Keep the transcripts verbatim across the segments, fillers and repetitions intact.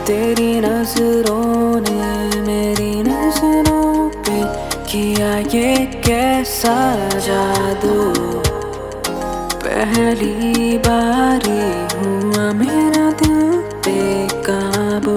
तेरी नजरों ने मेरी नजरों पे किया ये कैसा जादू। पहली बारी हुआ मेरा दिल बेकाबू।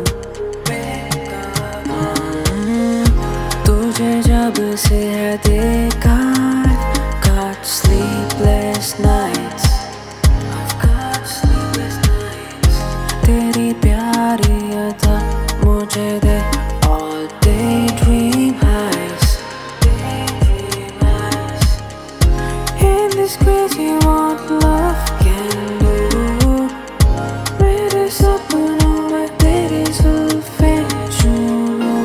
तुझे जब से है देखा got sleepless nights, I've got sleepless nights। तेरी प्यारी अदा मुझे दे all day dream highs, daydream highs। In this crazy what love can do, मेरे सपनों में तेरी जुल्फें चूमूं।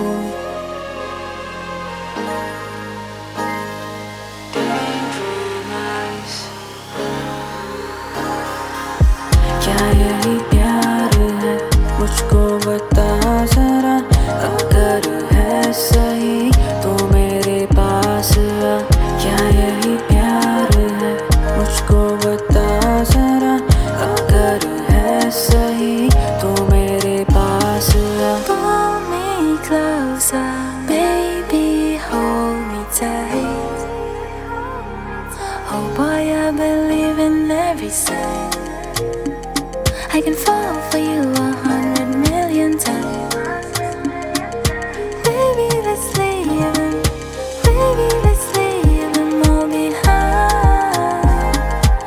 क्या यही प्यार है मुझको बता जरा, अगर है सही तो मेरे पास आ। क्या यही प्यार है मुझको बता जरा, अगर है सही तो मेरे पास आ। Pull me closer, baby, hold me tight. Oh boy, I believe in every sign. I can fall for you a hundred million times. Baby, let's leave him. Baby, let's leave him all behind.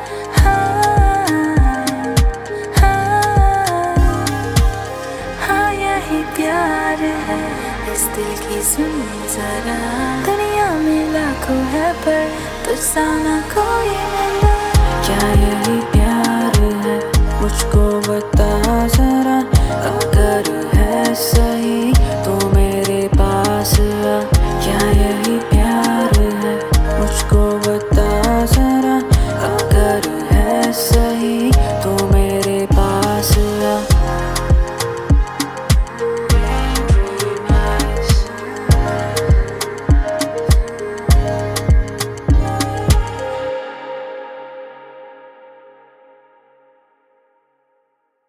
हाँ यही प्यार है, इस दिल की सुन जरा। दुनिया में लाखों है पर तुझसा ना कोई मिला। क्या यही प्यार है मुझको बता जरा, अगर है सही